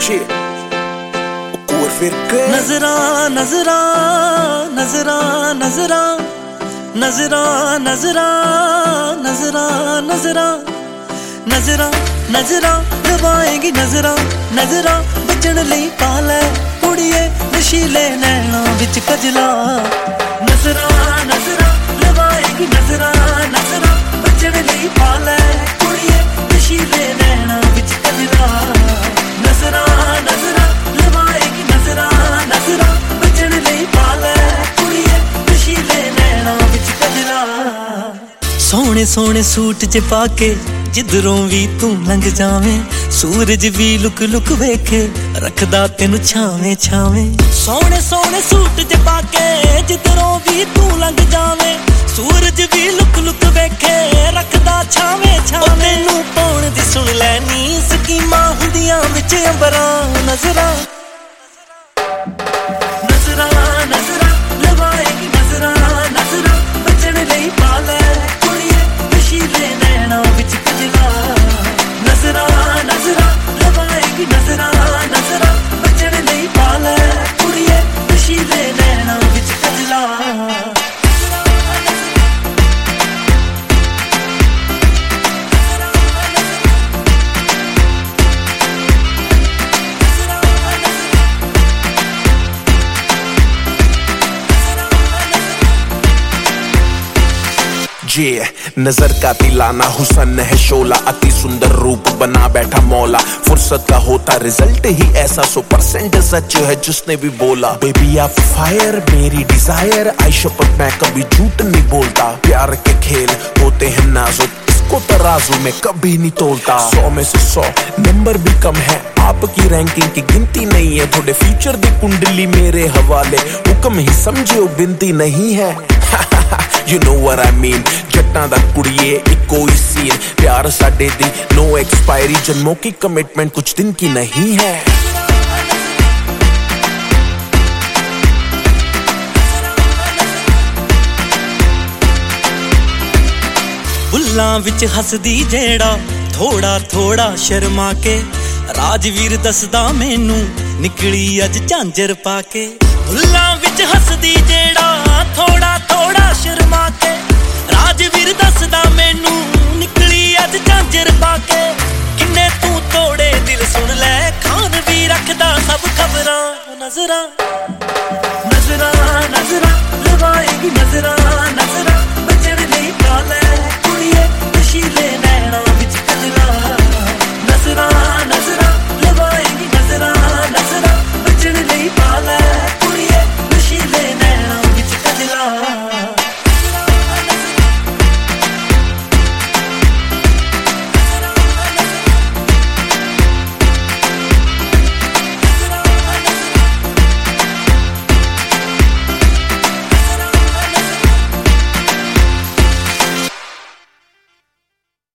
नजरा नजरा नजरा नजरा नजरा नजरा नजरा नजरा नजरा नजरा लवाएगी नजरा नजरा बचन लई पाले कुड़िए नशीले नैना विच कजला नजरा नजरा लवाएगी नजरा नजरा बचन लई पाले कुड़िए नशीले नैना विच कजला नजरा नजरा लवाएगी नजरा नजरा बचन लई पाले कुड़िए नशीले नैना विच कजला सोहणे सोहणे सूट च पाके जिधरों भी तू लंघ जावे सूरज भी लुक लुक वेखे रखदा तेनू छावे छावे सोहणे सोहणे सूट च पाके जिधरों भी तू लंघ जावे सूरज भी लुक लुक वेखे रखदा छावे छावे तेनू पाउण दी सुन लैनी स्कीमां हुंदियां विच अंबरां नजरा नजरा नजरा लवाएगी नजरा नजरा बचन लई पाले कुड़िए नशीले नैना विच कजला नजरा नजरा लवाएगी नजरा नजरा बचन लई पाले कुड़िए नशीले नैना विच कजला नजर का तिलाना हुसन है शोला अति सुंदर रूप बना बैठा मौला फुर्सत का होता रिजल्ट ही ऐसा 100% सच है जिसने भी बोला बेबी आप फायर मेरी डिजायर आई शपथ मैं कभी झूठ नहीं बोलता प्यार के खेल होते हैं नाजुक इसको तराजू में कभी नहीं तोलता 100 में से 100 नंबर भी कम है आपकी रैंकिंग की गिनती नहीं है थोड़े फ्यूचर दी कुंडली मेरे हवाले हुक्म ही समझो बिनती नहीं है You know what I mean जट्टां दा कुड़िए इको ही सीन प्यार साडे दी नो एक्सपायरी जन्मों की कमिटमेंट कुछ दिन की नहीं है बुल्लां विच हसदी जेड़ा थोड़ा थोड़ा शर्मा के राजवीर दसदा मैनू निकली अज झांजर पाके बुल्लां विच हसदी जेड़ा थोड़ा थोड़ा शर्मा के राजवीर दसदा मैनू निकली अज झांजर पाके किन्ने तू तोड़े दिल सुन ले खान भी रखदा सब खबरां नजरा नजरा नजरा लवाएगी नजरा नजरा